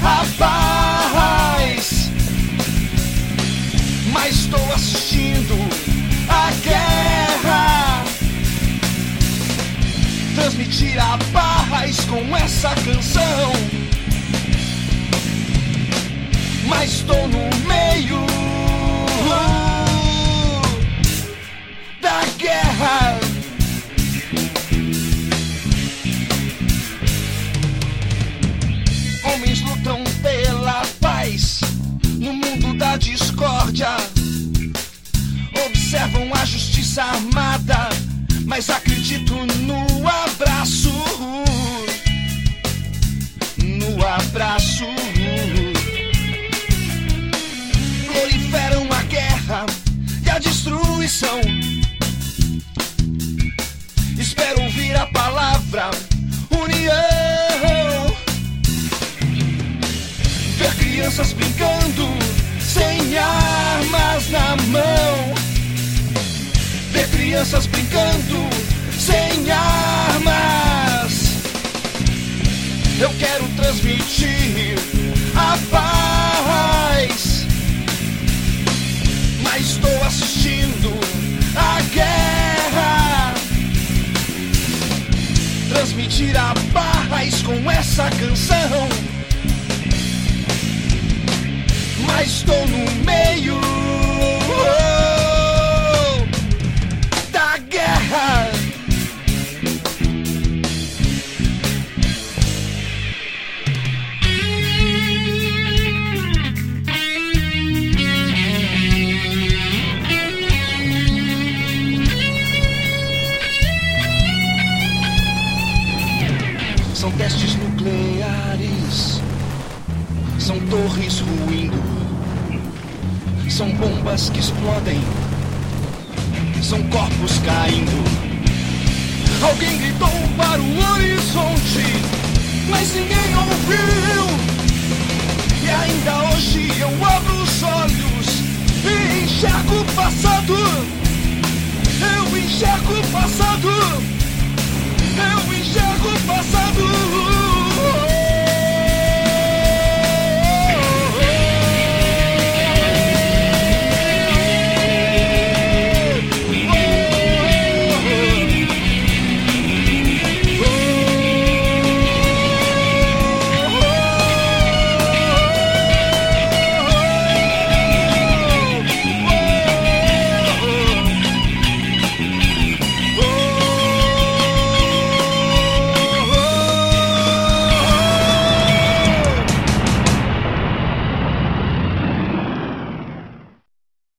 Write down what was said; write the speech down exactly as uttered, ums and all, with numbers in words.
a paz, mas estou assistindo a guerra. Transmitir a paz com essa canção, mas estou no meio da guerra. Homens lutam pela paz no mundo da discórdia. Observam a justiça armada, mas acredito no abraço. No abraço. Proliferam a guerra e a destruição. Espero ouvir a palavra união. Ver crianças brincando sem armas na mão. Ver crianças brincando sem armas. Eu quero transmitir a paz, mas estou assistindo a guerra. Transmitir a paz com essa canção, mas estou no meio da guerra. São testes nucleares, são torres ruindo, são bombas que explodem, são corpos caindo. Alguém gritou para o horizonte, mas ninguém ouviu. E ainda hoje eu abro os olhos e enxergo o passado. Eu enxergo o passado. Eu enxergo o passado.